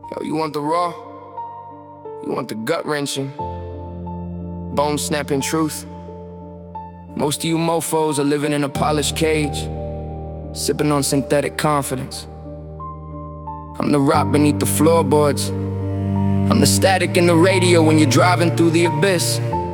Yo, you want the raw? You want the gut-wrenching, bone-snapping truth? Most of you mofos are living in a polished cage, sipping on synthetic confidence. I'm the rock beneath the floorboards. I'm the static in the radio when you're driving through the abyss.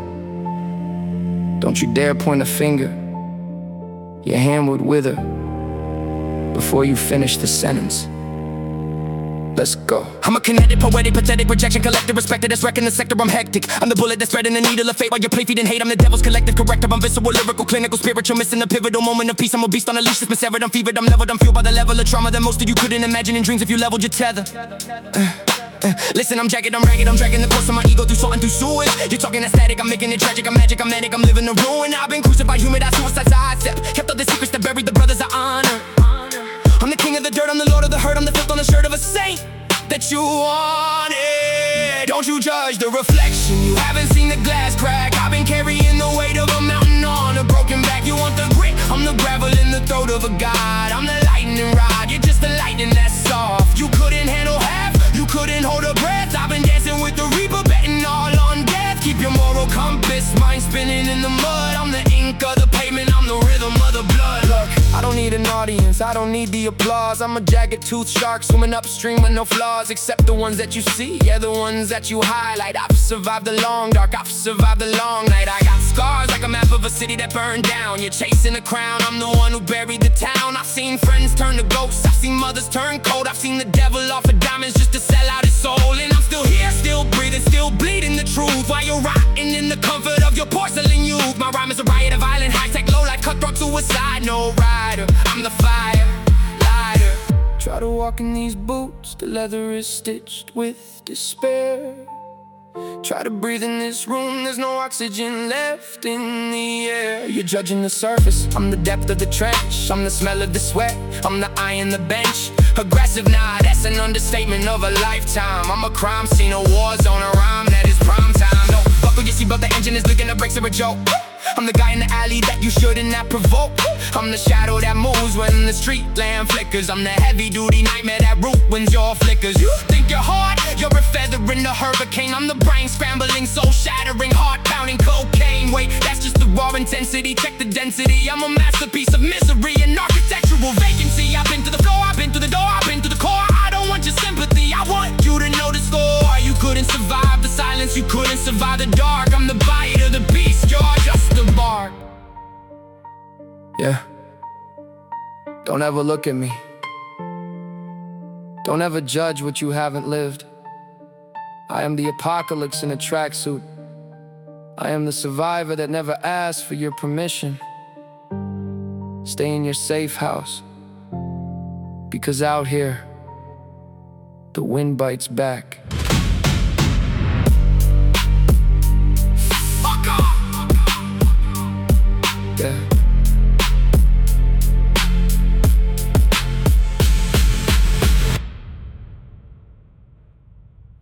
Don't you dare point a finger. Your hand would wither before you finish the sentence. Let's go. I'm a kinetic, poetic, pathetic, rejection, collective, respected as wrecking the sector. I'm hectic. I'm the bullet that's spreading the needle of fate while you're play feeding hate. I'm the devil's collective corrective. I'm visceral, lyrical, clinical, spiritual, missing the pivotal moment of peace. I'm a beast on a leash that's been severed. I'm fevered, I'm leveled, I'm fueled by the level of trauma that most of you couldn't imagine in dreams if you leveled your tether. Listen, I'm jagged, I'm ragged, I'm dragging the course of my ego through salt and through sewage. You're talking aesthetic, I'm making it tragic, I'm magic, I'm manic, I'm living the ruin. I've been crucified, humid, suicide, sidestep. Kept all the secrets that buried the brothers I honor. I'm the king of the dirt, I'm the lord of the hurt, I'm the filth on the shirt of a saint that you wanted. Don't you judge the reflection, you haven't seen the glass crack. I've been carrying the weight of a mountain on a broken back. You want the grit, I'm the gravel in the throat of a god. I'm the lightning rod, you're just the lightning that's soft. You couldn't handle half, you couldn't hold a breath. I've been dancing with the reaper, betting all on death. Keep your moral compass, mind spinning in the mud. I'm the ink of the pavement, I'm the rhythm of the blood. Look, I don't need an audience, I don't need the applause. I'm a jagged tooth shark swimming upstream with no flaws, except the ones that you see, yeah, the ones that you highlight. I've survived the long dark, I've survived the long night. I got scars like a map of a city that burned down. You're chasing the crown, I'm the one who buried the town. I've seen friends turn to ghosts, I've seen mothers turn cold. I've seen the devil offer diamonds just to sell out his soul. And I'm still here, still breathing, still bleeding the truth, while you're rotting in the comfort of your porcelain youth. My rhyme is a riot of violent, high-tech, low-life, cutthroat suicide. No rider, I'm the fire lighter. Try to walk in these boots, the leather is stitched with despair. Try to breathe in this room, there's no oxygen left in the air. You're judging the surface, I'm the depth of the trench. I'm the smell of the sweat, I'm the eye in the bench. Aggressive, nah, that's an understatement of a lifetime. I'm a crime scene, a war zone, a rhyme that is prime time. No, buckle your seatbelt, the engine is licking, the brakes are a joke. I'm the guy in the alley that you shouldn't have provoked. I'm the shadow that moves when the street lamp flickers. I'm the heavy-duty nightmare that ruins your flickers. You think you're hard? You're a feather in the hurricane. I'm the brain scrambling, soul-shattering, heart-pounding cocaine. Wait, that's just the raw intensity. Check the density. I'm a masterpiece of misery and architectural vacancy. I've been to the floor, I've been to the door, I've been to the core. I don't want your sympathy, I want you to know the score. You couldn't survive the silence, you couldn't survive the dark. I'm the bite of the beast, you're just the bark. Yeah. Don't ever look at me. Don't ever judge what you haven't lived. I am the apocalypse in a tracksuit. I am the survivor that never asked for your permission. Stay in your safe house, because out here, the wind bites back. Fuck off! Yeah.